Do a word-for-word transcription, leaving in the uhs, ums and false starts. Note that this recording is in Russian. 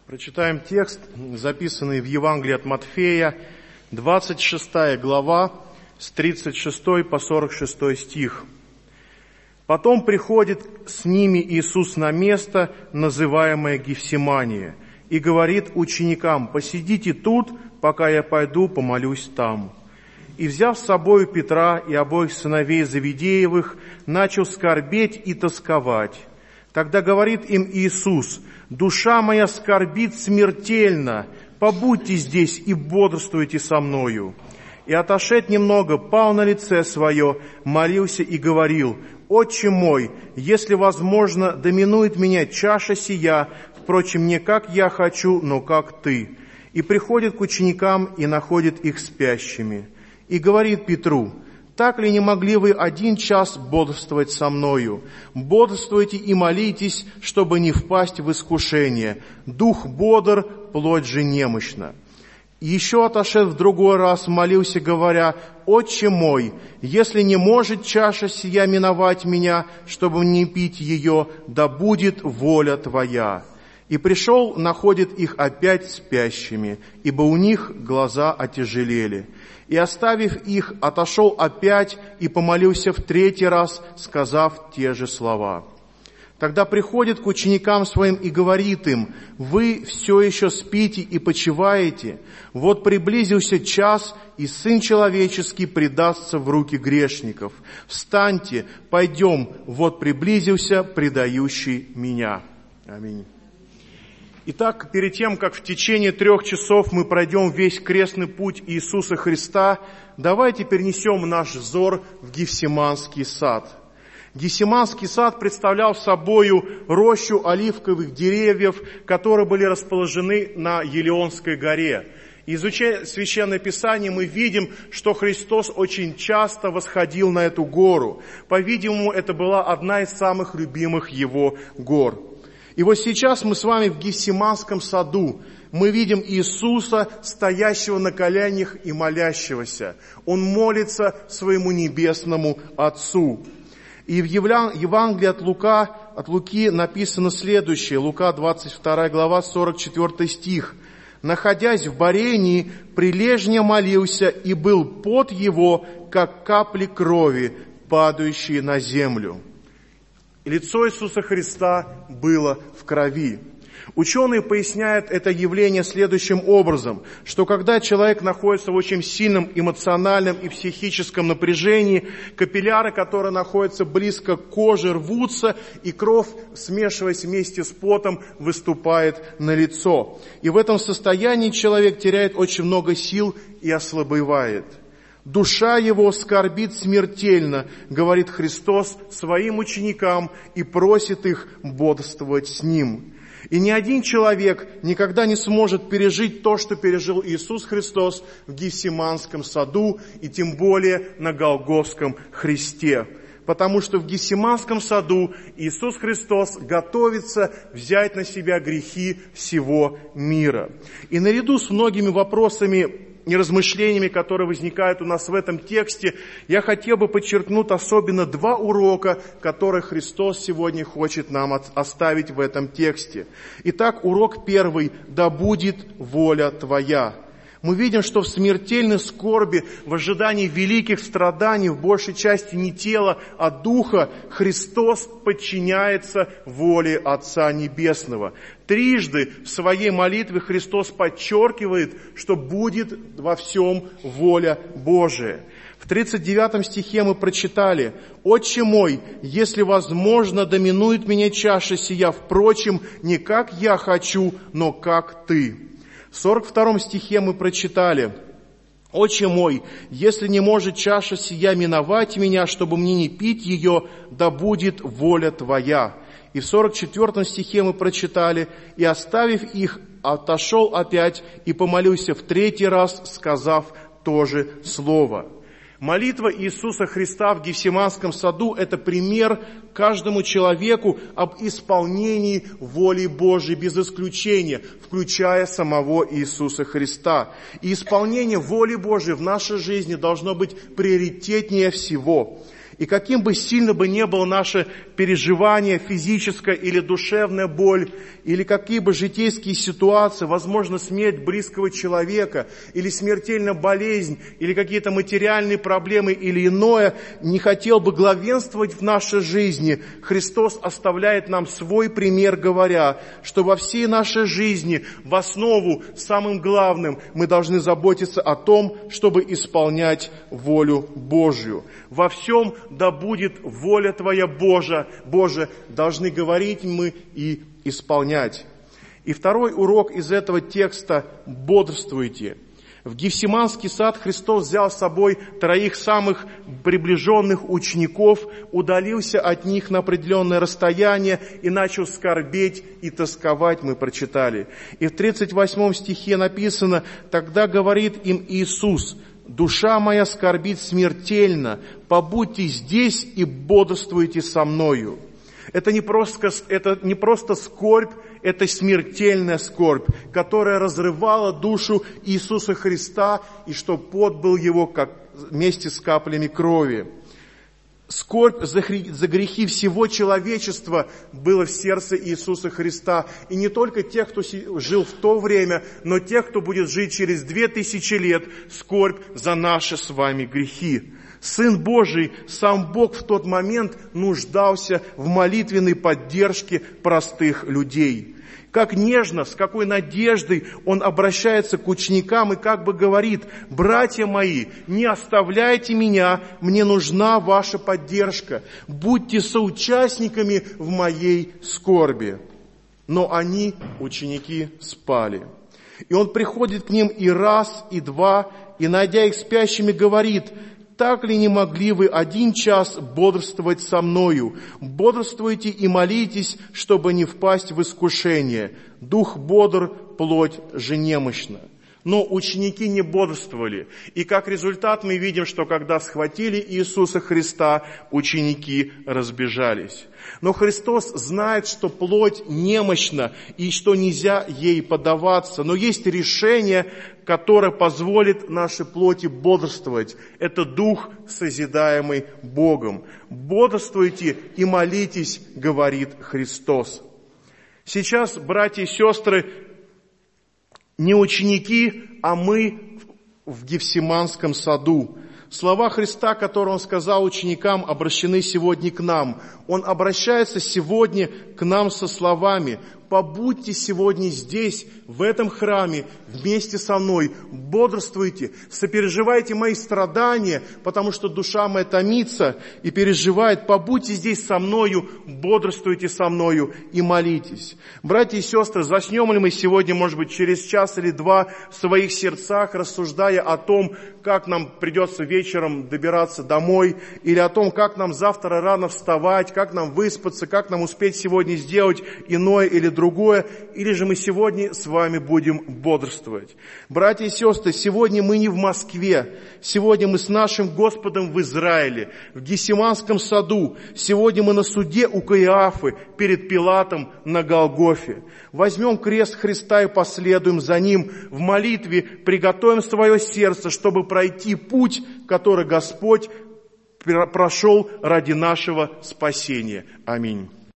Прочитаем текст, записанный в Евангелии от Матфея, двадцать шестая глава, с тридцать шестого по сорок шестой стих. «Потом приходит с ними Иисус на место, называемое Гефсимания, и говорит ученикам: посидите тут, пока я пойду помолюсь там. И, взяв с собою Петра и обоих сыновей Завидеевых, начал скорбеть и тосковать. Тогда говорит им Иисус: душа моя скорбит смертельно, побудьте здесь и бодрствуйте со мною. И, отошед немного, пал на лице свое, молился и говорил: Отче мой, если возможно, доминует меня чаша сия, впрочем, не как я хочу, но как ты. И приходит к ученикам и находит их спящими. И говорит Петру: так ли не могли вы один час бодрствовать со мною? Бодрствуйте и молитесь, чтобы не впасть в искушение. Дух бодр, плоть же немощна. И еще, отошед в другой раз, молился, говоря: Отче мой, если не может чаша сия миновать меня, чтобы не пить ее, да будет воля Твоя. И пришел, находит их опять спящими, ибо у них глаза отяжелели. И, оставив их, отошел опять и помолился в третий раз, сказав те же слова. Тогда приходит к ученикам своим и говорит им: вы все еще спите и почиваете? Вот приблизился час, и Сын Человеческий предастся в руки грешников. Встаньте, пойдем, вот приблизился предающий меня. Аминь. Итак, перед тем, как в течение трех часов мы пройдем весь крестный путь Иисуса Христа, давайте перенесем наш взор в Гефсиманский сад. Гефсиманский сад представлял собою рощу оливковых деревьев, которые были расположены на Елеонской горе. Изучая Священное Писание, мы видим, что Христос очень часто восходил на эту гору. По-видимому, это была одна из самых любимых Его гор. И вот сейчас мы с вами в Гефсиманском саду. Мы видим Иисуса, стоящего на коленях и молящегося. Он молится своему небесному Отцу. И в Евангелии от Лука, от Луки написано следующее. Лука, двадцать вторая глава, сорок четвёртый стих. «Находясь в Барении, прилежно молился, и был пот его, как капли крови, падающие на землю». Лицо Иисуса Христа было в крови. Ученые поясняют это явление следующим образом, что когда человек находится в очень сильном эмоциональном и психическом напряжении, капилляры, которые находятся близко к коже, рвутся, и кровь, смешиваясь вместе с потом, выступает на лицо. И в этом состоянии человек теряет очень много сил и ослабевает. «Душа его скорбит смертельно», говорит Христос своим ученикам и просит их бодрствовать с Ним. И ни один человек никогда не сможет пережить то, что пережил Иисус Христос в Гефсиманском саду и тем более на Голгофском Христе. Потому что в Гефсиманском саду Иисус Христос готовится взять на себя грехи всего мира. И наряду с многими вопросами и размышлениями, которые возникают у нас в этом тексте, я хотел бы подчеркнуть особенно два урока, которые Христос сегодня хочет нам оставить в этом тексте. Итак, урок первый: «Да будет воля Твоя». Мы видим, что в смертельной скорби, в ожидании великих страданий, в большей части не тела, а духа, Христос подчиняется воле Отца Небесного. Трижды в своей молитве Христос подчеркивает, что будет во всем воля Божия. В тридцать девятом стихе мы прочитали: «Отче мой, если возможно, доминует меня чаша сия, впрочем, не как я хочу, но как ты». В сорок втором стихе мы прочитали: «Отче мой, если не может чаша сия миновать меня, чтобы мне не пить ее, да будет воля Твоя». И в сорок четвёртом стихе мы прочитали: «И, оставив их, отошел опять и помолился в третий раз, сказав то же слово». Молитва Иисуса Христа в Гефсиманском саду – это пример каждому человеку об исполнении воли Божией без исключения, включая самого Иисуса Христа. И исполнение воли Божией в нашей жизни должно быть приоритетнее всего. И каким бы сильно бы ни было наше переживание, физическая или душевная боль, или какие бы житейские ситуации, возможно, смерть близкого человека, или смертельная болезнь, или какие-то материальные проблемы, или иное, не хотел бы главенствовать в нашей жизни, Христос оставляет нам свой пример, говоря, что во всей нашей жизни, в основу, самым главным, мы должны заботиться о том, чтобы исполнять волю Божью. Во всем да будет воля Твоя, Божия, Боже, должны говорить мы и исполнять. И второй урок из этого текста – бодрствуйте. В Гефсиманский сад Христос взял с собой троих самых приближенных учеников, удалился от них на определенное расстояние и начал скорбеть и тосковать, мы прочитали. И в тридцать восьмом стихе написано: «Тогда говорит им Иисус: душа моя скорбит смертельно, побудьте здесь и бодрствуйте со мною». Это не просто, это не просто скорбь, это смертельная скорбь, которая разрывала душу Иисуса Христа, и что пот был его как вместе с каплями крови. Скорбь за грехи всего человечества была в сердце Иисуса Христа. И не только тех, кто жил в то время, но тех, кто будет жить через две тысячи лет, скорбь за наши с вами грехи. Сын Божий, сам Бог в тот момент нуждался в молитвенной поддержке простых людей. Как нежно, с какой надеждой Он обращается к ученикам и как бы говорит: «Братья мои, не оставляйте меня, мне нужна ваша поддержка, будьте соучастниками в моей скорби». Но они, ученики, спали. И Он приходит к ним и раз, и два, и, найдя их спящими, говорит: «Так ли не могли вы один час бодрствовать со мною? Бодрствуйте и молитесь, чтобы не впасть в искушение. Дух бодр, плоть же немощна». Но ученики не бодрствовали. И как результат мы видим, что когда схватили Иисуса Христа, ученики разбежались. Но Христос знает, что плоть немощна и что нельзя ей поддаваться. Но есть решение, которое позволит нашей плоти бодрствовать. Это дух, созидаемый Богом. «Бодрствуйте и молитесь», говорит Христос. Сейчас, братья и сестры, не ученики, а мы в Гефсиманском саду. Слова Христа, которые Он сказал ученикам, обращены сегодня к нам. Он обращается сегодня к нам со словами: «Побудьте сегодня здесь, в этом храме, вместе со мной, бодрствуйте, сопереживайте мои страдания, потому что душа моя томится и переживает. Побудьте здесь со мною, бодрствуйте со мною и молитесь». Братья и сестры, заснем ли мы сегодня, может быть, через час или два в своих сердцах, рассуждая о том, как нам придется вечером добираться домой, или о том, как нам завтра рано вставать, как нам выспаться, как нам успеть сегодня сделать иное или другое, или же мы сегодня с вами будем бодрствовать. Братья и сестры, сегодня мы не в Москве, сегодня мы с нашим Господом в Израиле, в Гефсиманском саду, сегодня мы на суде у Каиафы, перед Пилатом на Голгофе. Возьмем крест Христа и последуем за Ним в молитве, приготовим свое сердце, чтобы пройти путь, который Господь прошел ради нашего спасения. Аминь.